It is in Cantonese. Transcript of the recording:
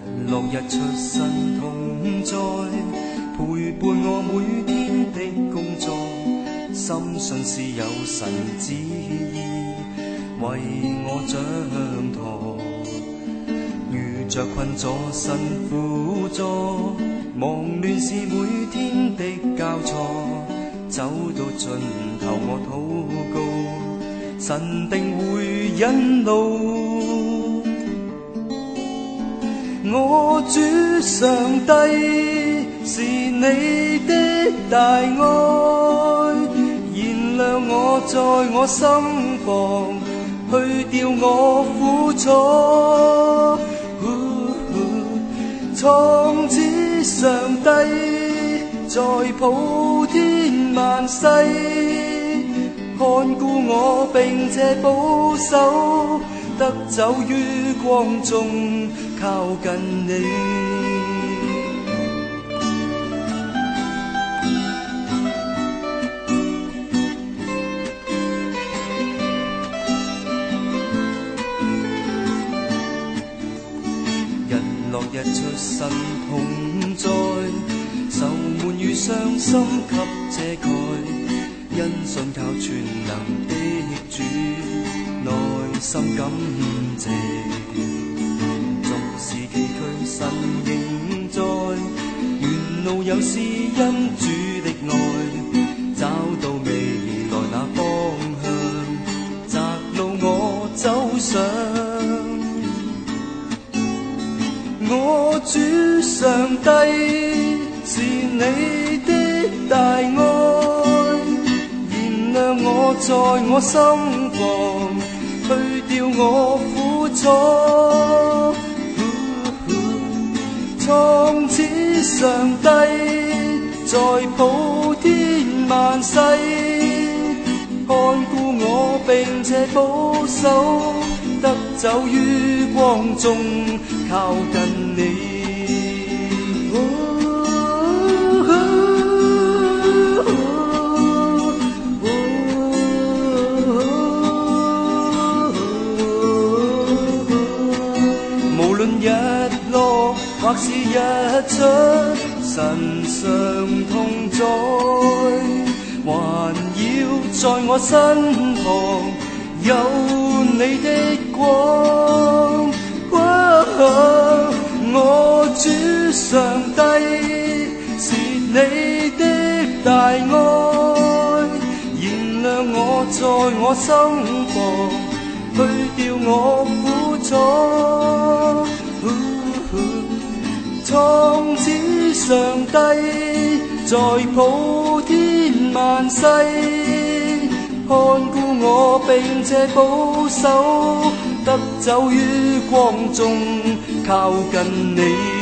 落日出身同在，陪伴我每天的工作，深信是有神旨意為我掌舵。遇着困阻辛苦助，忙亂是每天的交錯，走到盡頭我禱告，神定會引路。我主上帝是你的大愛，燃亮我在我心房，去掉我苦楚。創始上帝在普天萬世，看顧我並且保守，得走於光中靠近你。日落日出身同在，愁悶與傷心給遮蓋，因信靠全能的主，內心感謝。縱是崎嶇神仍在，沿路有是因主的愛，找到未來那方向，窄路我走上。我主上帝是你的大愛，燃亮我在我心房，去掉我苦楚。創始上帝在普天萬世，看顧我並且保守，得走於光中靠近你。無論日落或是日出，神常同在，環繞在我身旁，有你的光。我主上帝是你的大愛，燃亮我在我心房，去掉我苦楚。創始上帝在普天萬世，看顧我並且保守，得走於光中靠近你。